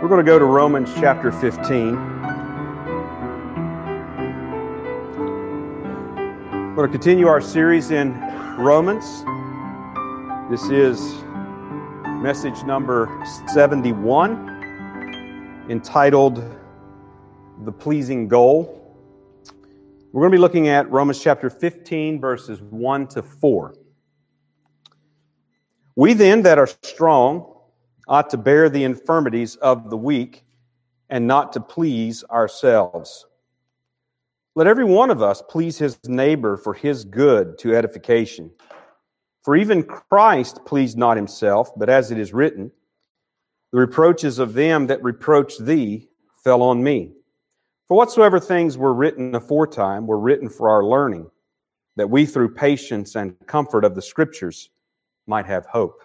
We're going to go to Romans chapter 15. We're going to continue our series in Romans. This is message number 71, entitled The Pleasing Goal. We're going to be looking at Romans chapter 15, verses 1 to 4. We then that are strong ought to bear the infirmities of the weak and not to please ourselves. Let every one of us please his neighbor for his good to edification. For even Christ pleased not himself, but as it is written, the reproaches of them that reproached thee fell on me. For whatsoever things were written aforetime were written for our learning, that we through patience and comfort of the Scriptures might have hope.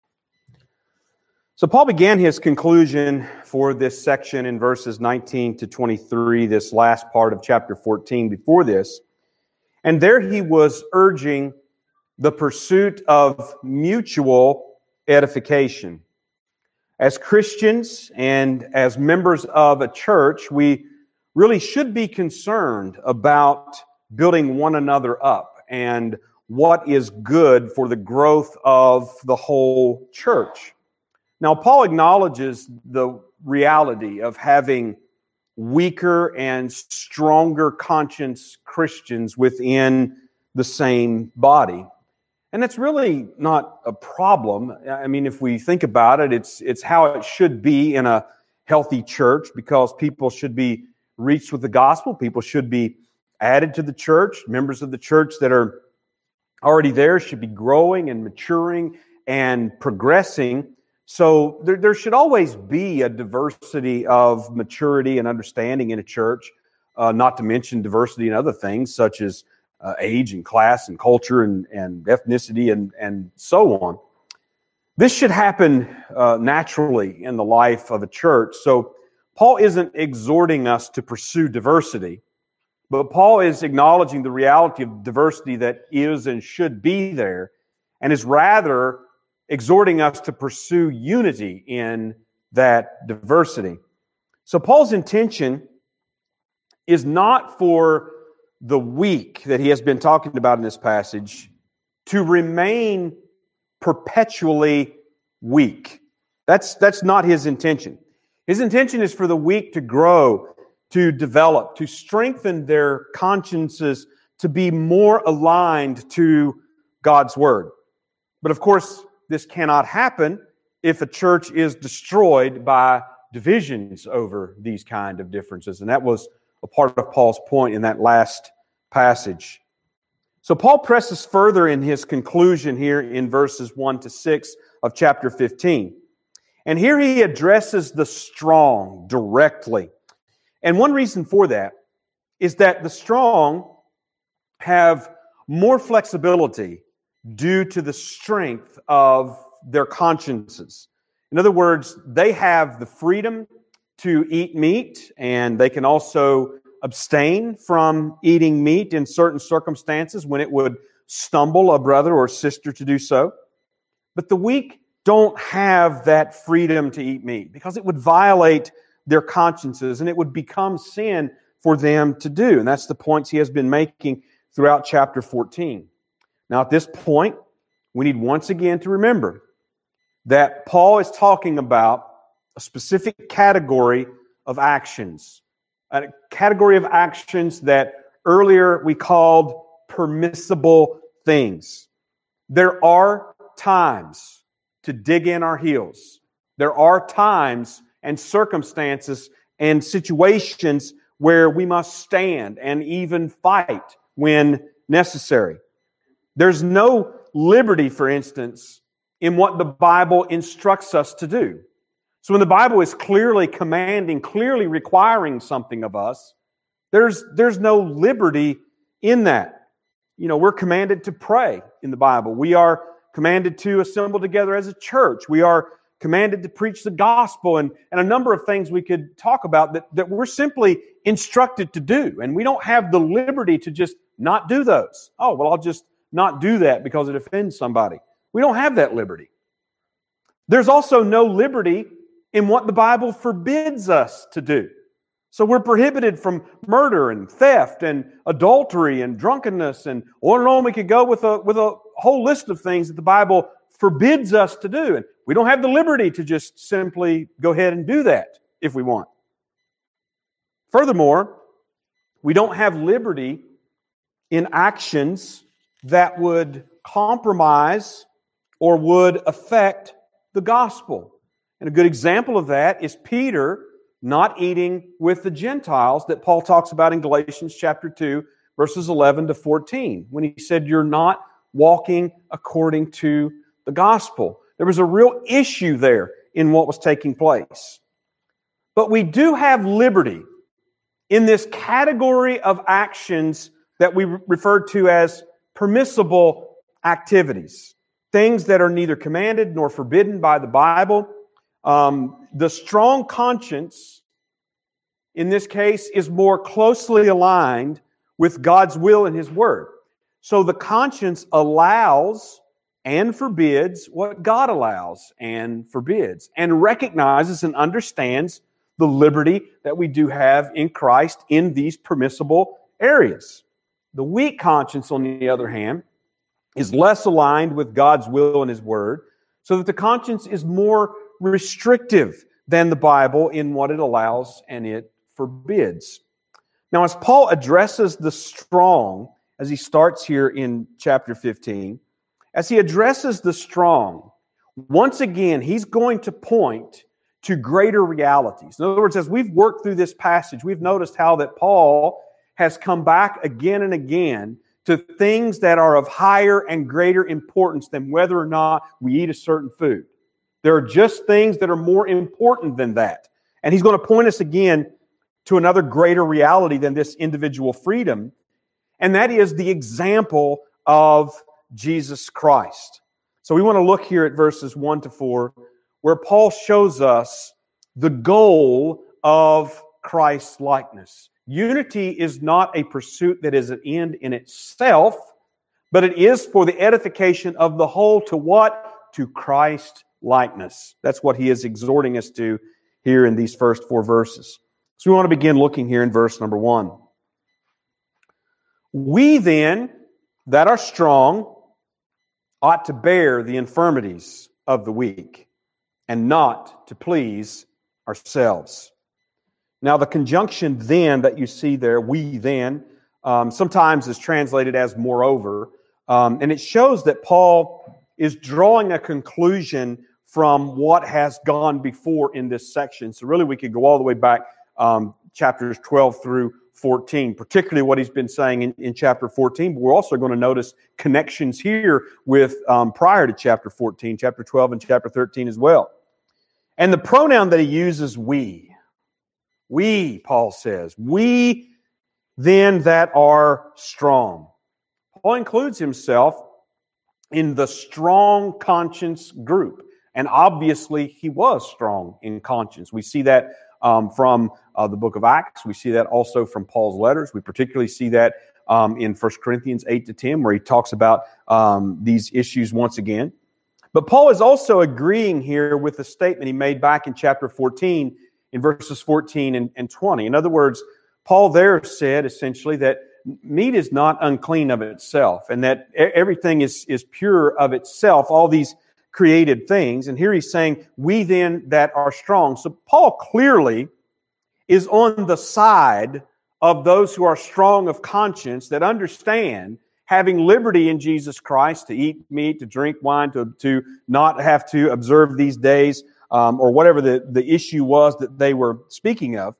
So Paul began his conclusion for this section in verses 19 to 23, this last part of chapter 14 before this. And there he was urging the pursuit of mutual edification. As Christians and as members of a church, we really should be concerned about building one another up and what is good for the growth of the whole church. Now, Paul acknowledges the reality of having weaker and stronger conscience Christians within the same body. And that's really not a problem. I mean, if we think about it, it's how it should be in a healthy church, because people should be reached with the gospel. People should be added to the church. Members of the church that are already there should be growing and maturing and progressing. So there should always be a diversity of maturity and understanding in a church, not to mention diversity in other things such as age and class and culture and ethnicity and so on. This should happen naturally in the life of a church. So Paul isn't exhorting us to pursue diversity, but Paul is acknowledging the reality of diversity that is and should be there, and is rather exhorting us to pursue unity in that diversity. So Paul's intention is not for the weak that he has been talking about in this passage to remain perpetually weak. That's not his intention. His intention is for the weak to grow, to develop, to strengthen their consciences, to be more aligned to God's Word. But of course, this cannot happen if a church is destroyed by divisions over these kind of differences. And that was a part of Paul's point in that last passage. So Paul presses further in his conclusion here in verses 1 to 6 of chapter 15. And here he addresses the strong directly. And one reason for that is that the strong have more flexibility due to the strength of their consciences. In other words, they have the freedom to eat meat, and they can also abstain from eating meat in certain circumstances when it would stumble a brother or sister to do so. But the weak don't have that freedom to eat meat because it would violate their consciences and it would become sin for them to do. And that's the points he has been making throughout chapter 14. Now, at this point, we need once again to remember that Paul is talking about a specific category of actions, a category of actions that earlier we called permissible things. There are times to dig in our heels. There are times and circumstances and situations where we must stand and even fight when necessary. There's no liberty, for instance, in what the Bible instructs us to do. So when the Bible is clearly commanding, clearly requiring something of us, there's no liberty in that. You know, we're commanded to pray in the Bible. We are commanded to assemble together as a church. We are commanded to preach the gospel and a number of things we could talk about that we're simply instructed to do. And we don't have the liberty to just not do those. Oh, well, I'll just not do that because it offends somebody. We don't have that liberty. There's also no liberty in what the Bible forbids us to do. So we're prohibited from murder and theft and adultery and drunkenness, and on and on we could go with a whole list of things that the Bible forbids us to do. And we don't have the liberty to just simply go ahead and do that if we want. Furthermore, we don't have liberty in actions that would compromise or would affect the gospel. And a good example of that is Peter not eating with the Gentiles that Paul talks about in Galatians chapter 2, verses 11 to 14, when he said, you're not walking according to the gospel. There was a real issue there in what was taking place. But we do have liberty in this category of actions that we refer to as permissible activities, things that are neither commanded nor forbidden by the Bible. The strong conscience, in this case, is more closely aligned with God's will and His Word. So the conscience allows and forbids what God allows and forbids, and recognizes and understands the liberty that we do have in Christ in these permissible areas. The weak conscience, on the other hand, is less aligned with God's will and His Word, so that the conscience is more restrictive than the Bible in what it allows and it forbids. Now, as Paul addresses the strong, as he starts here in chapter 15, as he addresses the strong, once again, he's going to point to greater realities. In other words, as we've worked through this passage, we've noticed how that Paul has come back again and again to things that are of higher and greater importance than whether or not we eat a certain food. There are just things that are more important than that. And he's going to point us again to another greater reality than this individual freedom, and that is the example of Jesus Christ. So we want to look here at verses 1 to 4, where Paul shows us the goal of Christ's likeness. Unity is not a pursuit that is an end in itself, but it is for the edification of the whole to what? To Christ likeness. That's what he is exhorting us to here in these first 4 verses. So we want to begin looking here in verse number 1. We then, that are strong, ought to bear the infirmities of the weak, and not to please ourselves. Now, the conjunction then that you see there, we then, sometimes is translated as moreover, and it shows that Paul is drawing a conclusion from what has gone before in this section. So really we could go all the way back chapters 12 through 14, particularly what he's been saying in chapter 14, but we're also going to notice connections here with prior to chapter 14, chapter 12 and chapter 13 as well. And the pronoun that he uses, we, Paul says, we then that are strong. Paul includes himself in the strong conscience group. And obviously, he was strong in conscience. We see that from the book of Acts. We see that also from Paul's letters. We particularly see that in 1 Corinthians 8 to 10, where he talks about these issues once again. But Paul is also agreeing here with the statement he made back in chapter 14, in verses 14 and 20. In other words, Paul there said essentially that meat is not unclean of itself, and that everything is pure of itself, all these created things. And here he's saying, we then that are strong. So Paul clearly is on the side of those who are strong of conscience, that understand having liberty in Jesus Christ to eat meat, to drink wine, to not have to observe these days, or whatever the issue was that they were speaking of.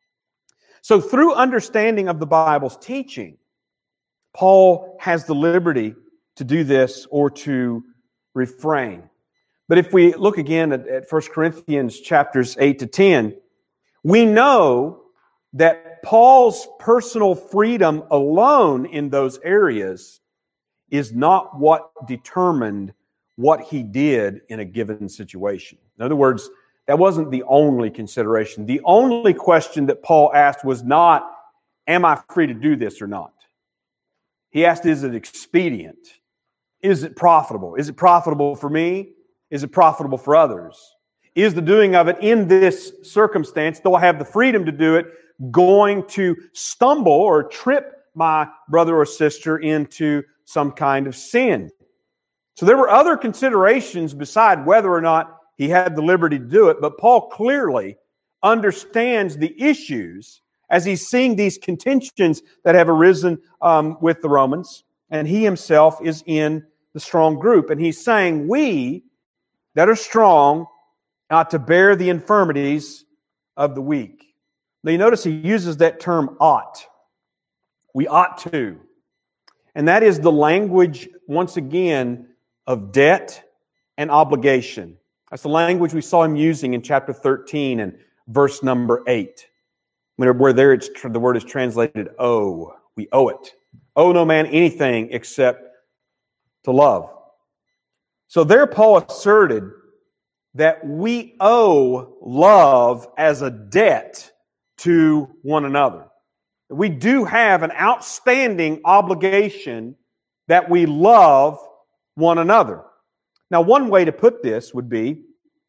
So through understanding of the Bible's teaching, Paul has the liberty to do this or to refrain. But if we look again at 1 Corinthians chapters 8 to 10, we know that Paul's personal freedom alone in those areas is not what determined what he did in a given situation. In other words, that wasn't the only consideration. The only question that Paul asked was not, am I free to do this or not? He asked, is it expedient? Is it profitable? Is it profitable for me? Is it profitable for others? is the doing of it in this circumstance, though I have the freedom to do it, going to stumble or trip my brother or sister into some kind of sin? So there were other considerations beside whether or not he had the liberty to do it, but Paul clearly understands the issues as he's seeing these contentions that have arisen with the Romans, and he himself is in the strong group. And he's saying, we that are strong ought to bear the infirmities of the weak. Now you notice he uses that term ought. We ought to. And that is the language, once again, of debt and obligation. That's the language we saw him using in chapter 13 and verse number 8. Where there the word is translated owe. We owe it. Owe no man anything except to love. So there Paul asserted that we owe love as a debt to one another. We do have an outstanding obligation that we love one another. Now, one way to put this would be,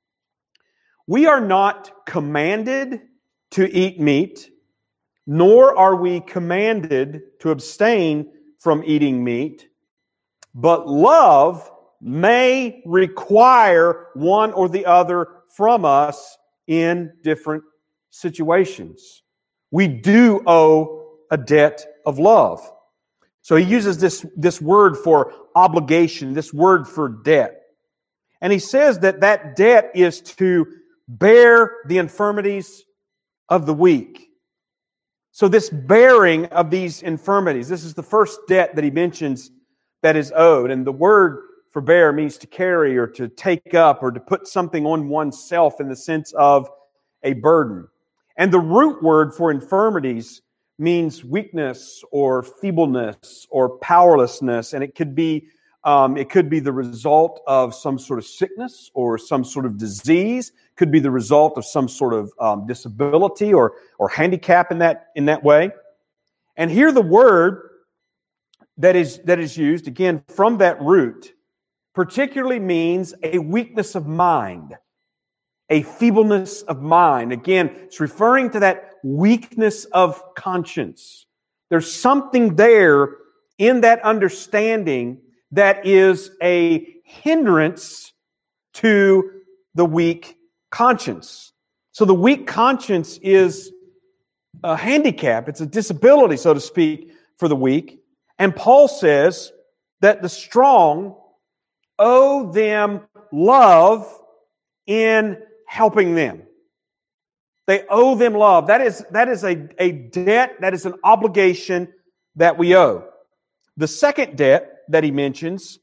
we are not commanded to eat meat, nor are we commanded to abstain from eating meat, but love may require one or the other from us in different situations. We do owe a debt of love. So he uses this word for obligation, this word for debt. And he says that debt is to bear the infirmities of the weak. So this bearing of these infirmities, this is the first debt that he mentions that is owed. And the word for bear means to carry or to take up or to put something on oneself in the sense of a burden. And the root word for infirmities means weakness or feebleness or powerlessness. And it could be the result of some sort of sickness or some sort of disease. Could be the result of some sort of disability or handicap in that way. And here the word that is used, again, from that root, particularly means a weakness of mind, a feebleness of mind. Again, it's referring to that weakness of conscience. There's something there in that understanding that is a hindrance to the weak conscience. So the weak conscience is a handicap. It's a disability, so to speak, for the weak. And Paul says that the strong owe them love in helping them. They owe them love. That is a debt, that is an obligation that we owe. The second debt that he mentions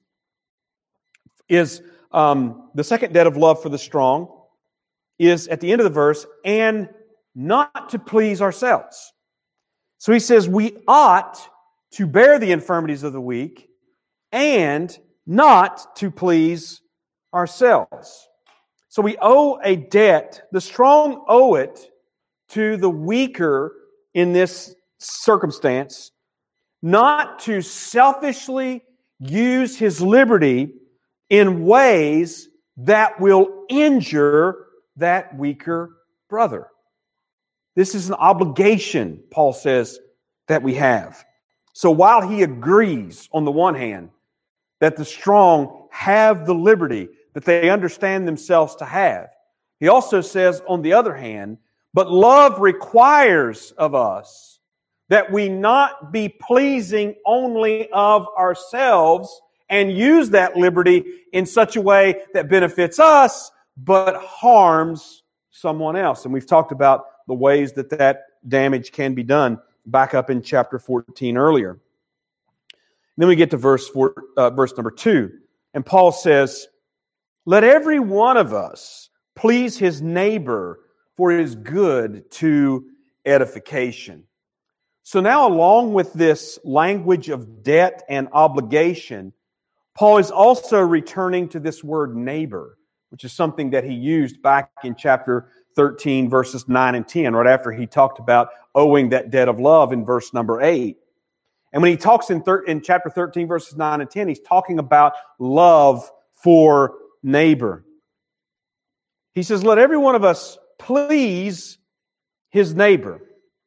is the second debt of love for the strong is at the end of the verse, and not to please ourselves. So he says we ought to bear the infirmities of the weak and not to please ourselves. So we owe a debt. The strong owe it to the weaker in this circumstance, not to selfishly use his liberty in ways that will injure that weaker brother. This is an obligation, Paul says, that we have. So while he agrees, on the one hand, that the strong have the liberty that they understand themselves to have, he also says, on the other hand, but love requires of us that we not be pleasing only of ourselves and use that liberty in such a way that benefits us, but harms someone else. And we've talked about the ways that damage can be done back up in chapter 14 earlier. And then we get to verse number 2. And Paul says, let every one of us please his neighbor for his good to edification. So now, along with this language of debt and obligation, Paul is also returning to this word neighbor, which is something that he used back in chapter 13, verses 9 and 10, right after he talked about owing that debt of love in verse number 8. And when he talks in chapter 13, verses 9 and 10, he's talking about love for neighbor. He says, let every one of us please his neighbor.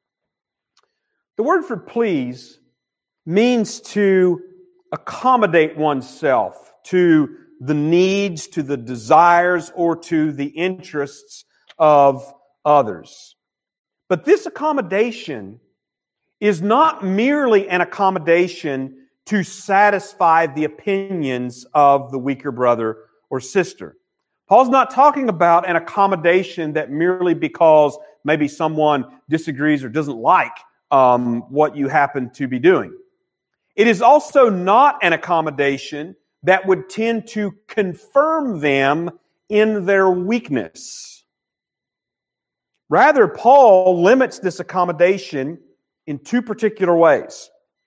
The word for please means to accommodate oneself to the needs, to the desires, or to the interests of others. But this accommodation is not merely an accommodation to satisfy the opinions of the weaker brother or sister. Paul's not talking about an accommodation that merely because maybe someone disagrees or doesn't like what you happen to be doing. It is also not an accommodation that would tend to confirm them in their weakness. Rather, Paul limits this accommodation in two particular ways.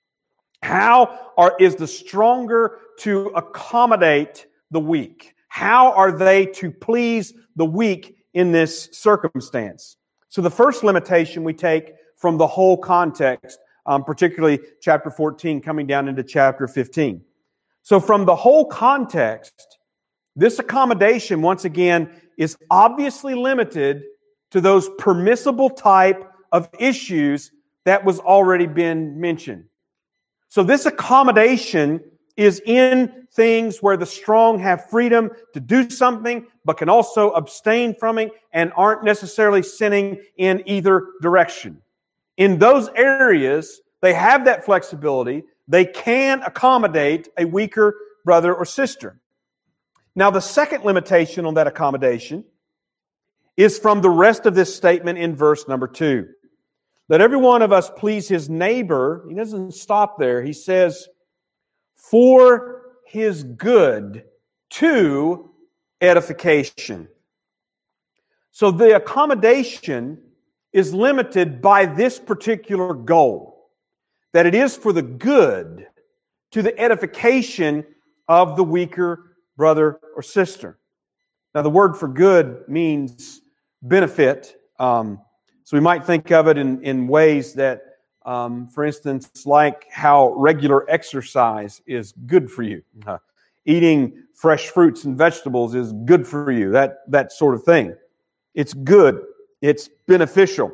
How is the stronger to accommodate the weak? How are they to please the weak in this circumstance? So the first limitation we take from the whole context, particularly chapter 14 coming down into chapter 15. So from the whole context, this accommodation, once again, is obviously limited to those permissible type of issues that was already been mentioned. So this accommodation is in things where the strong have freedom to do something, but can also abstain from it and aren't necessarily sinning in either direction. In those areas, they have that flexibility. They can accommodate a weaker brother or sister. Now, the second limitation on that accommodation is from the rest of this statement in verse number 2. Let every one of us please his neighbor. He doesn't stop there. He says, for his good to edification. So the accommodation is limited by this particular goal, that it is for the good to the edification of the weaker brother or sister. Now, the word for good means benefit. So we might think of it in ways that, for instance, like how regular exercise is good for you. Eating fresh fruits and vegetables is good for you, that sort of thing. It's good. It's beneficial.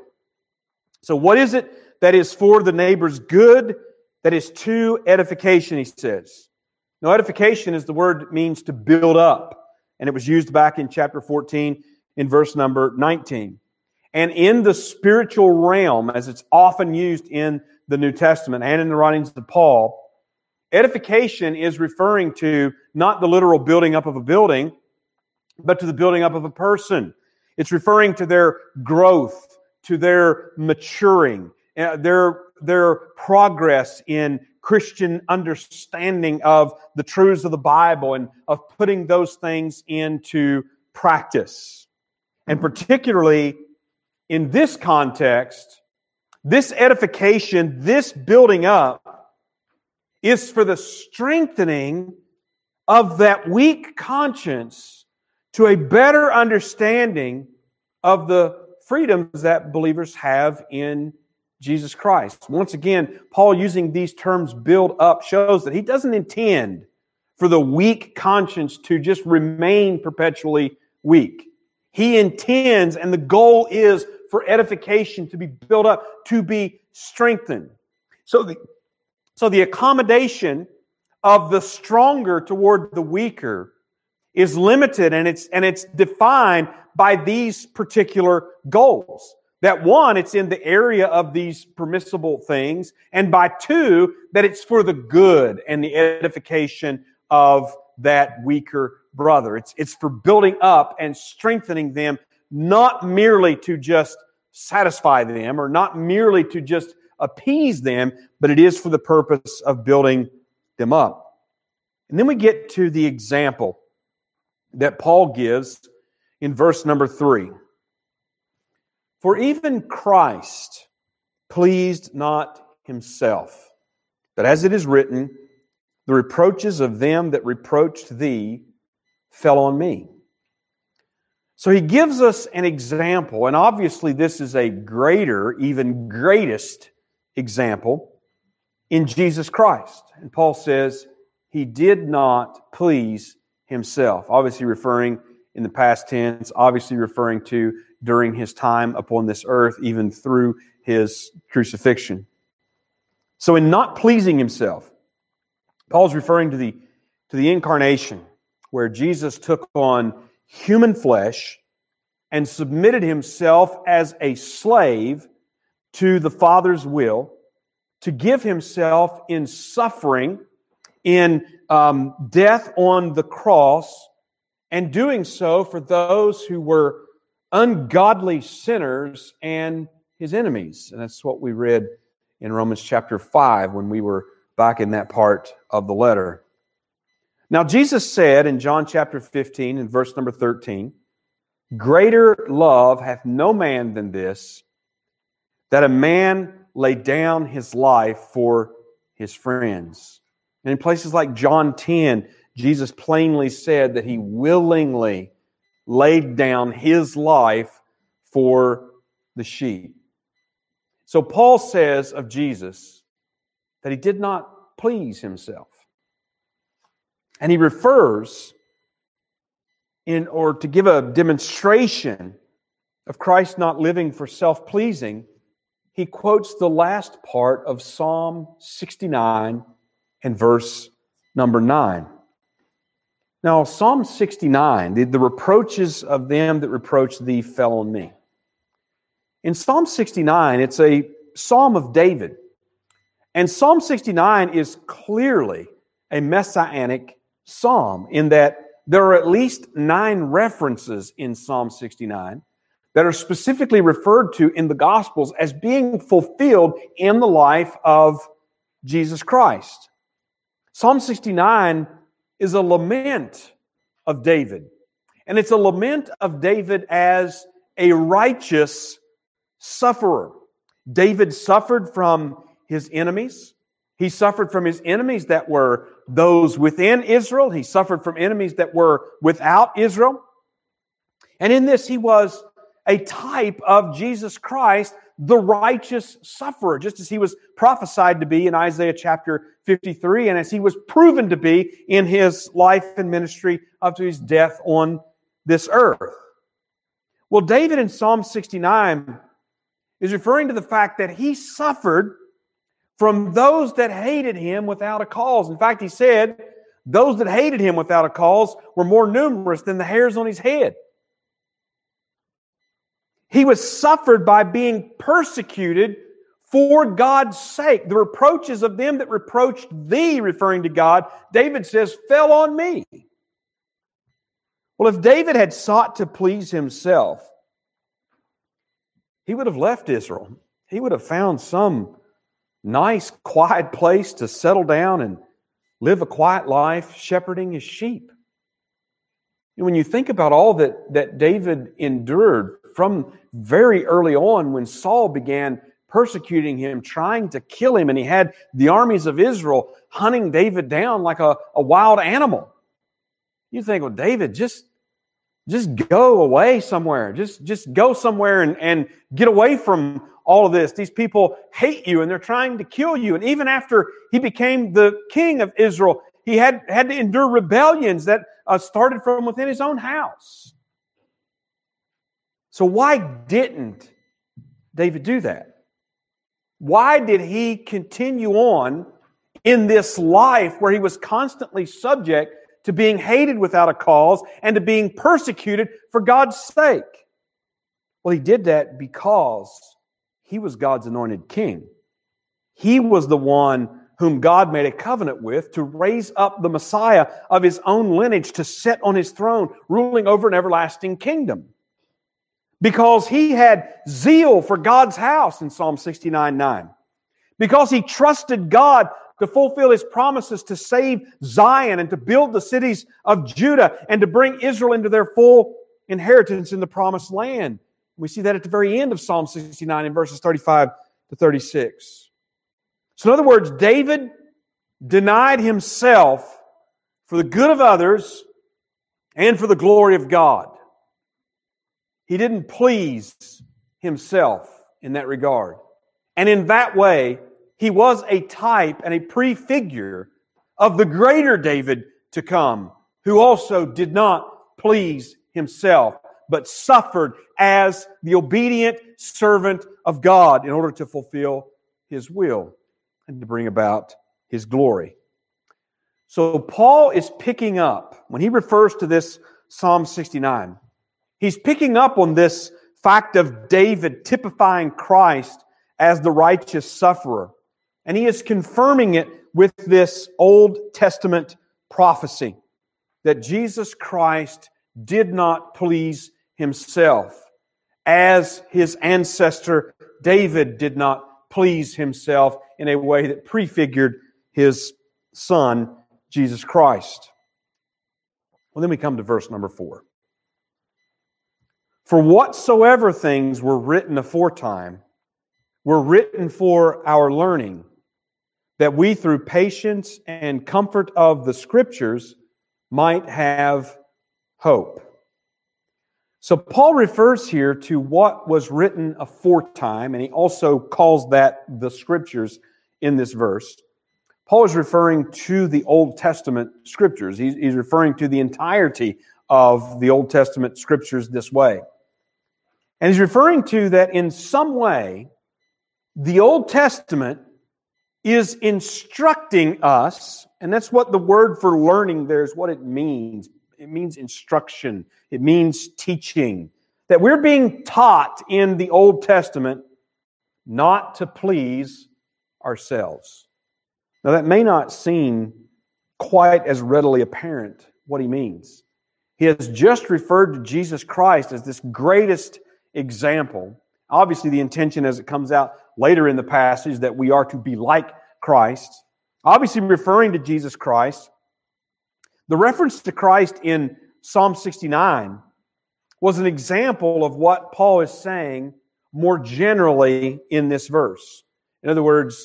So what is it that is for the neighbor's good? That is to edification, he says. Now, edification is the word that means to build up. And it was used back in chapter 14 in verse number 19. And in the spiritual realm, as it's often used in the New Testament and in the writings of Paul, edification is referring to not the literal building up of a building, but to the building up of a person. It's referring to their growth, to their maturing, their progress in Christian understanding of the truths of the Bible and of putting those things into practice. And particularly in this context, this edification, this building up, is for the strengthening of that weak conscience to a better understanding of the freedoms that believers have in Jesus Christ. Once again, Paul using these terms build up shows that he doesn't intend for the weak conscience to just remain perpetually weak. He intends, and the goal is for edification to be built up, to be strengthened. So the accommodation of the stronger toward the weaker is limited, and it's defined by these particular goals. That one, it's in the area of these permissible things, and by two, that it's for the good and the edification of that weaker brother. It's for building up and strengthening them, not merely to just satisfy them or not merely to just appease them, but it is for the purpose of building them up. And then we get to the example that Paul gives in verse number 3. For even Christ pleased not himself, but as it is written, the reproaches of them that reproached thee fell on me. So he gives us an example, and obviously this is a greater, even greatest example in Jesus Christ. And Paul says he did not please himself, obviously referring in the past tense, obviously referring to during his time upon this earth, even through his crucifixion. So in not pleasing himself, Paul's referring to the incarnation, where Jesus took on human flesh and submitted himself as a slave to the Father's will, to give himself in suffering, in death on the cross, and doing so for those who were ungodly sinners and his enemies. And that's what we read in Romans chapter 5 when we were back in that part of the letter. Now, Jesus said in John chapter 15 and verse number 13, "Greater love hath no man than this, that a man lay down his life for his friends." And in places like John 10, Jesus plainly said that he willingly laid down his life for the sheep. So Paul says of Jesus that he did not please himself. And he refers, or to give a demonstration of Christ not living for self-pleasing, he quotes the last part of Psalm 69 and verse number 9. Now, Psalm 69, the reproaches of them that reproach thee fell on me. In Psalm 69, it's a psalm of David. And Psalm 69 is clearly a messianic psalm in that there are at least 9 references in Psalm 69 that are specifically referred to in the Gospels as being fulfilled in the life of Jesus Christ. Psalm 69 is a lament of David. And it's a lament of David as a righteous sufferer. David suffered from his enemies. He suffered from his enemies that were those within Israel. He suffered from enemies that were without Israel. And in this, he was a type of Jesus Christ, the righteous sufferer, just as he was prophesied to be in Isaiah chapter 53, and as he was proven to be in his life and ministry up to his death on this earth. Well, David in Psalm 69 is referring to the fact that he suffered from those that hated him without a cause. In fact, he said, those that hated him without a cause were more numerous than the hairs on his head. He was suffered by being persecuted for God's sake. The reproaches of them that reproached thee, referring to God, David says, fell on me. Well, if David had sought to please himself, he would have left Israel. He would have found some nice, quiet place to settle down and live a quiet life shepherding his sheep. And when you think about all that David endured from very early on when Saul began persecuting him, trying to kill him, and he had the armies of Israel hunting David down like a wild animal. You think, well, David, just go away somewhere. Just go somewhere and get away from all of this. These people hate you and they're trying to kill you. And even after he became the king of Israel, he had to endure rebellions that started from within his own house. So why didn't David do that? Why did he continue on in this life where he was constantly subject to being hated without a cause and to being persecuted for God's sake? Well, he did that because he was God's anointed king. He was the one whom God made a covenant with to raise up the Messiah of his own lineage to sit on his throne, ruling over an everlasting kingdom. Because he had zeal for God's house in Psalm 69:9. Because he trusted God to fulfill his promises to save Zion and to build the cities of Judah and to bring Israel into their full inheritance in the promised land. We see that at the very end of Psalm 69 in verses 35 to 36. So in other words, David denied himself for the good of others and for the glory of God. He didn't please himself in that regard. And in that way, he was a type and a prefigure of the greater David to come, who also did not please himself, but suffered as the obedient servant of God in order to fulfill His will and to bring about His glory. So Paul is picking up, when he refers to this Psalm 69, he's picking up on this fact of David typifying Christ as the righteous sufferer. And he is confirming it with this Old Testament prophecy that Jesus Christ did not please himself, as his ancestor David did not please himself in a way that prefigured his son, Jesus Christ. Well, then we come to verse number 4. For whatsoever things were written aforetime were written for our learning, that we through patience and comfort of the Scriptures might have hope. So Paul refers here to what was written aforetime, and he also calls that the Scriptures in this verse. Paul is referring to the Old Testament Scriptures. He's referring to the entirety of the Old Testament Scriptures this way. And he's referring to that in some way, the Old Testament is instructing us, and that's what the word for learning there is what it means. It means instruction. It means teaching. That we're being taught in the Old Testament not to please ourselves. Now that may not seem quite as readily apparent what he means. He has just referred to Jesus Christ as this greatest example. Obviously the intention as it comes out later in the passage that we are to be like Christ. Obviously referring to Jesus Christ. The reference to Christ in Psalm 69 was an example of what Paul is saying more generally in this verse. In other words,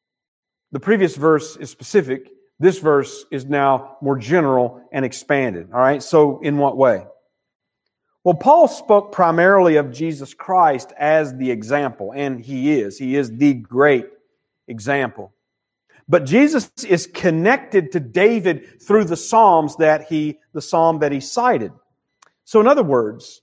the previous verse is specific. This verse is now more general and expanded. All right, so in what way? Well, Paul spoke primarily of Jesus Christ as the example, and He is. He is the great example. But Jesus is connected to David through the psalm that he cited. So in other words,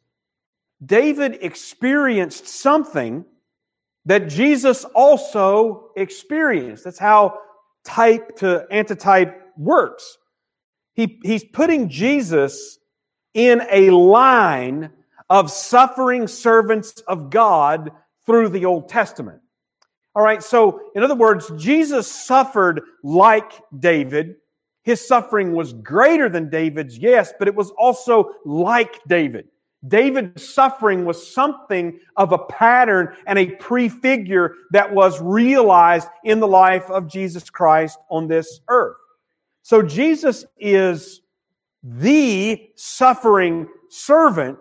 David experienced something that Jesus also experienced. That's how type to antitype works. He's putting Jesus in a line of suffering servants of God through the Old Testament. All right, so in other words, Jesus suffered like David. His suffering was greater than David's, yes, but it was also like David. David's suffering was something of a pattern and a prefigure that was realized in the life of Jesus Christ on this earth. So Jesus is the suffering servant,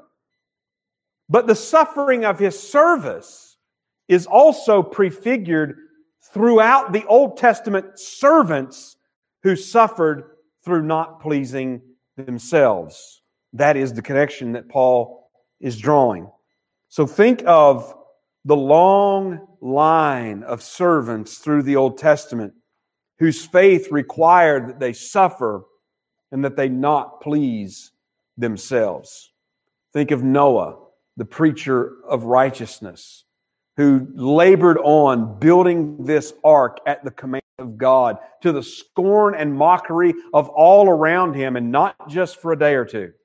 but the suffering of His service is also prefigured throughout the Old Testament servants who suffered through not pleasing themselves. That is the connection that Paul is drawing. So think of the long line of servants through the Old Testament whose faith required that they suffer and that they not please themselves. Think of Noah, the preacher of righteousness, who labored on building this ark at the command of God to the scorn and mockery of all around him, and not just for a day or two,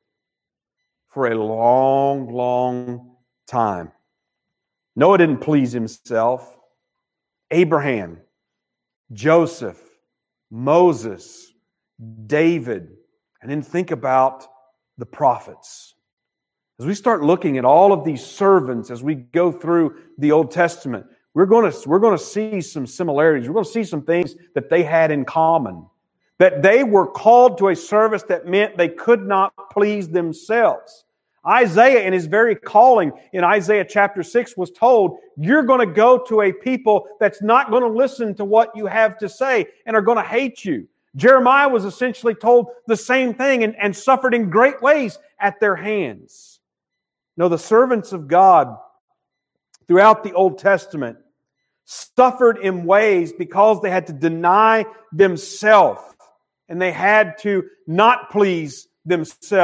for a long, long time. Noah didn't please himself. Abraham, Joseph, Moses, David, and then think about the prophets. As we start looking at all of these servants as we go through the Old Testament, we're going to see some similarities. We're going to see some things that they had in common. That they were called to a service that meant they could not please themselves. Isaiah, in his very calling in Isaiah chapter 6, was told, you're going to go to a people that's not going to listen to what you have to say and are going to hate you. Jeremiah was essentially told the same thing and suffered in great ways at their hands. No, the servants of God throughout the Old Testament suffered in ways because they had to deny themselves and they had to not please themselves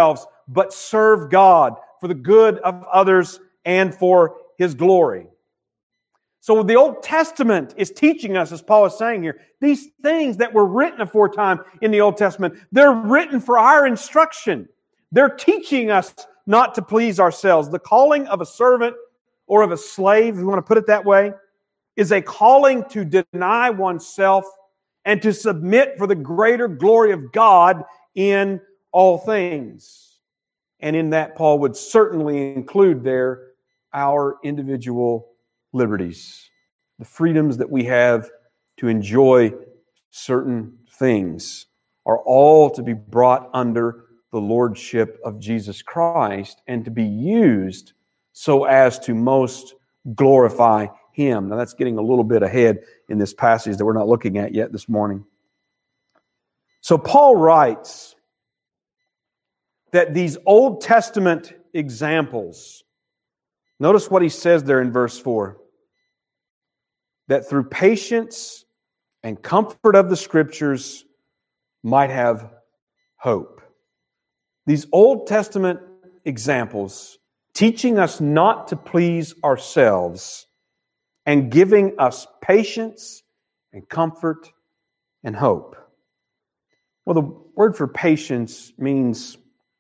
but serve God for the good of others and for His glory. So the Old Testament is teaching us, as Paul is saying here, these things that were written aforetime in the Old Testament, they're written for our instruction. They're teaching us not to please ourselves. The calling of a servant or of a slave, if you want to put it that way, is a calling to deny oneself and to submit for the greater glory of God in all things. And in that, Paul would certainly include there our individual liberties, the freedoms that we have to enjoy certain things are all to be brought under the lordship of Jesus Christ and to be used so as to most glorify Him. Now that's getting a little bit ahead in this passage that we're not looking at yet this morning. So Paul writes that these Old Testament examples, notice what he says there in verse 4, that through patience and comfort of the Scriptures might have hope. These Old Testament examples teaching us not to please ourselves and giving us patience and comfort and hope. Well, the word for patience means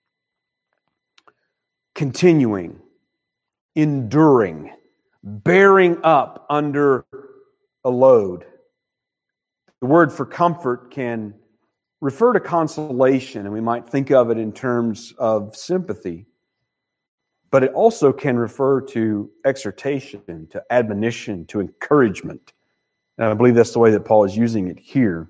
continuing, enduring, bearing up under a load. The word for comfort can refer to consolation, and we might think of it in terms of sympathy. But it also can refer to exhortation, to admonition, to encouragement. And I believe that's the way that Paul is using it here.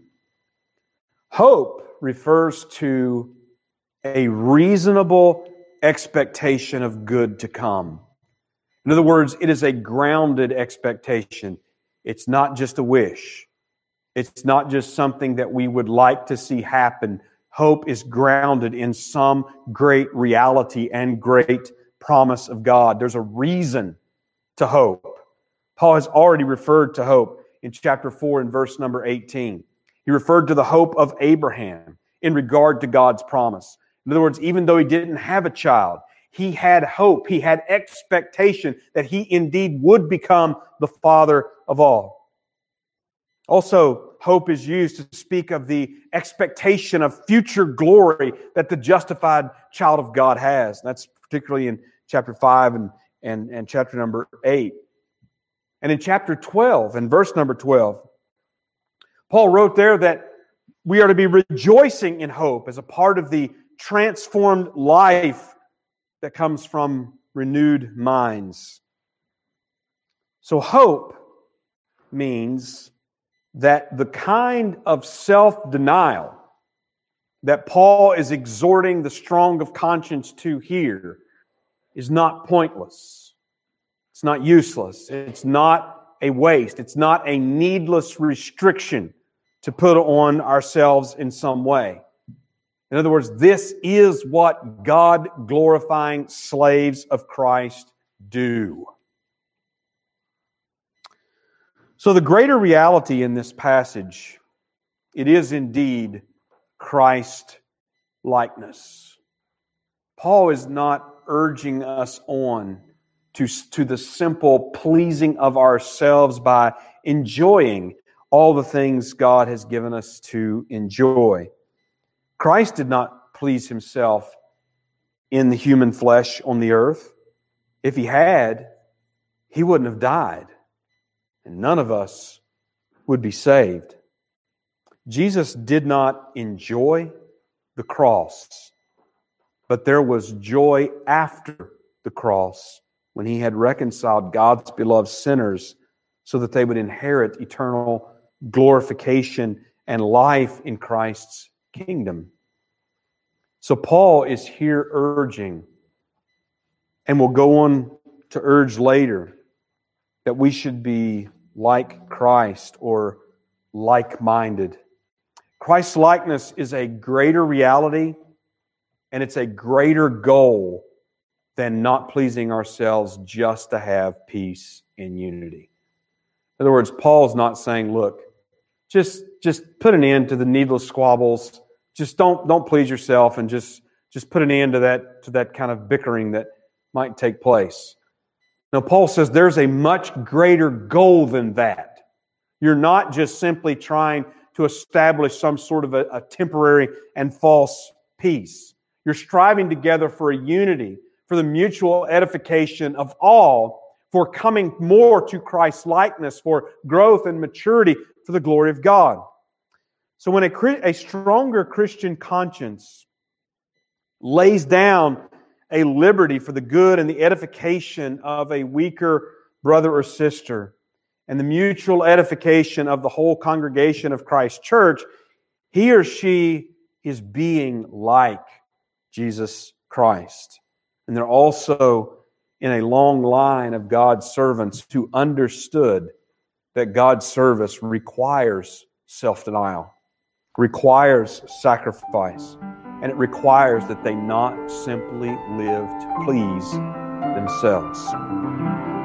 Hope refers to a reasonable expectation of good to come. In other words, it is a grounded expectation. It's not just a wish. It's not just something that we would like to see happen. Hope is grounded in some great reality and great promise of God. There's a reason to hope. Paul has already referred to hope in chapter 4 and verse number 18. He referred to the hope of Abraham in regard to God's promise. In other words, even though he didn't have a child, he had hope. He had expectation that he indeed would become the father of all. Also, hope is used to speak of the expectation of future glory that the justified child of God has. That's particularly in chapter 5 and chapter number 8. And in chapter 12 and verse number 12, Paul wrote there that we are to be rejoicing in hope as a part of the transformed life that comes from renewed minds. So hope means that the kind of self-denial that Paul is exhorting the strong of conscience to here is not pointless. It's not useless. It's not a waste. It's not a needless restriction to put on ourselves in some way. In other words, this is what God-glorifying slaves of Christ do. So the greater reality in this passage, it is indeed Christ-likeness. Paul is not urging us on to the simple pleasing of ourselves by enjoying all the things God has given us to enjoy. Christ did not please Himself in the human flesh on the earth. If He had, He wouldn't have died, and none of us would be saved. Jesus did not enjoy the cross, but there was joy after the cross when He had reconciled God's beloved sinners so that they would inherit eternal glorification and life in Christ's kingdom. So Paul is here urging, and will go on to urge later, that we should be like Christ or like-minded. Christ's likeness is a greater reality, and it's a greater goal than not pleasing ourselves just to have peace and unity. In other words, Paul's not saying, look, just put an end to the needless squabbles. Just don't please yourself and just just put an end to that kind of bickering that might take place. Now, Paul says there's a much greater goal than that. You're not just simply trying to establish some sort of a temporary and false peace. You're striving together for a unity, for the mutual edification of all, for coming more to Christ's likeness, for growth and maturity, for the glory of God. So when a stronger Christian conscience lays down a liberty for the good and the edification of a weaker brother or sister, and the mutual edification of the whole congregation of Christ's church, he or she is being like Jesus Christ. And they're also in a long line of God's servants who understood that God's service requires self-denial, requires sacrifice, and it requires that they not simply live to please themselves.